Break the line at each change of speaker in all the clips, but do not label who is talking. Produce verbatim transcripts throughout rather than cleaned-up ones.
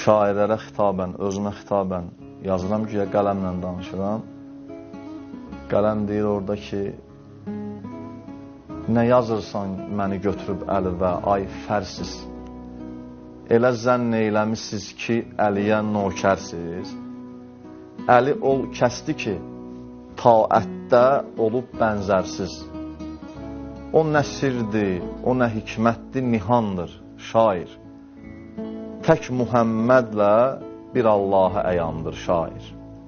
şairlərə xitabən, özümə xitabən yazıram ki, qələmlə danışıram. Qələm deyir orada ki, nə yazırsan məni götürüb əli-və, ay fərsiz. Elə zənn eyləmişsiz ki, əliyə nökərsiz. Əli ol kəsdi ki, taətdə olub bənzərsiz. O nə sirdir, o nə hikmətdir, nihandır, şair. Tək Muhammədlə bir Allah'a əyandır, şair.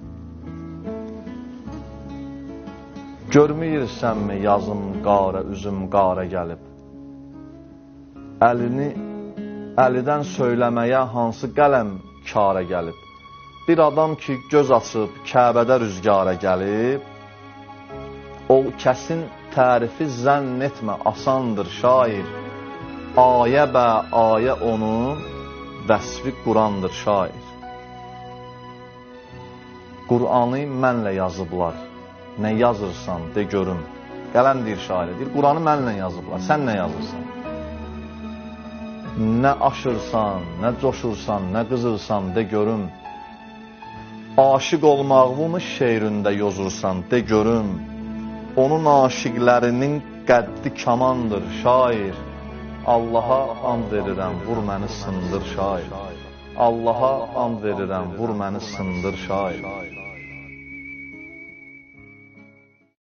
Görmüyürsənmi yazım qara, üzüm qara gəlib? Əlini, əlidən söyləməyə hansı qələm kara gəlib? Bir adam ki, göz açıb, Kəbədə rüzgara gəlib, o kəsin tərifi zənn etmə, asandır, şair. Ayə bə ayə onun vəsfi Qurandır, şair. Qur'anı mənlə yazıblar, nə yazırsan, de görüm. Qələm deyir şairə, deyir, Quranı mənlə yazıblar, sən nə yazırsan? Nə aşırsan, nə coşursan, nə qızırsan, de görüm. Aşıq olmağımı şeirində yozursan, de görüm. Onun aşiqlərinin qəddi kamandır, şair. Allaha and verirəm, vur məni sındır, şair. Allaha and verirəm, vur məni sındır, şair.